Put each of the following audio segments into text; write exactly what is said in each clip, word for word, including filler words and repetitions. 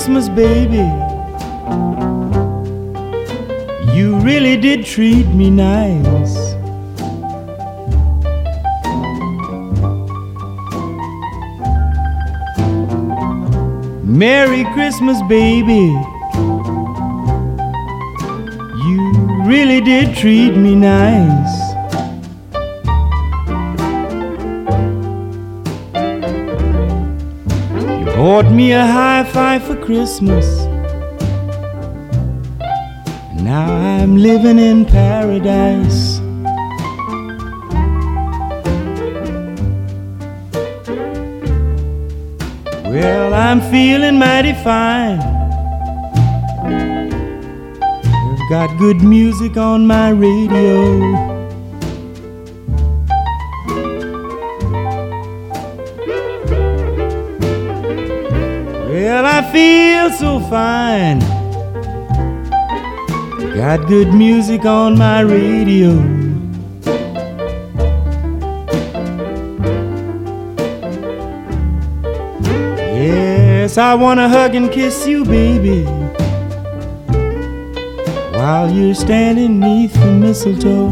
Christmas, baby. You really did treat me nice. Merry Christmas, baby. You really did treat me nice. You bought me a hi-fi for Christmas. Now I'm living in paradise. Well, I'm feeling mighty fine. I've got good music on my radio. Well, I feel so fine. Got good music on my radio. Yes, I wanna hug and kiss you, baby, while you're standing neath the mistletoe.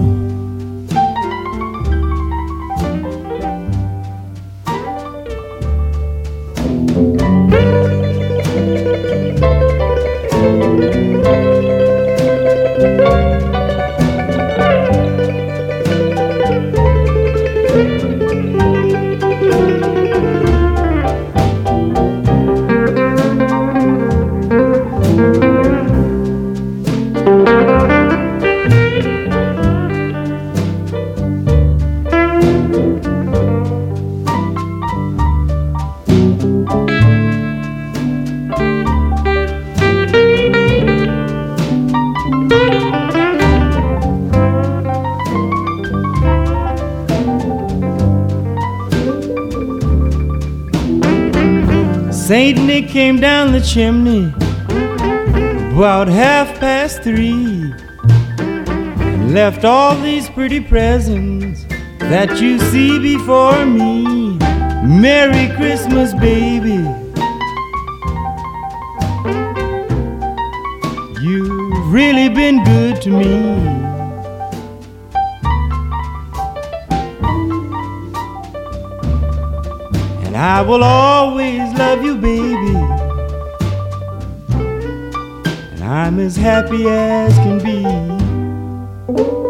Saint Nick came down the chimney about half past three and left all these pretty presents that you see before me. Merry Christmas, baby. You've really been good to me. I will always love you, baby, and I'm as happy as can be.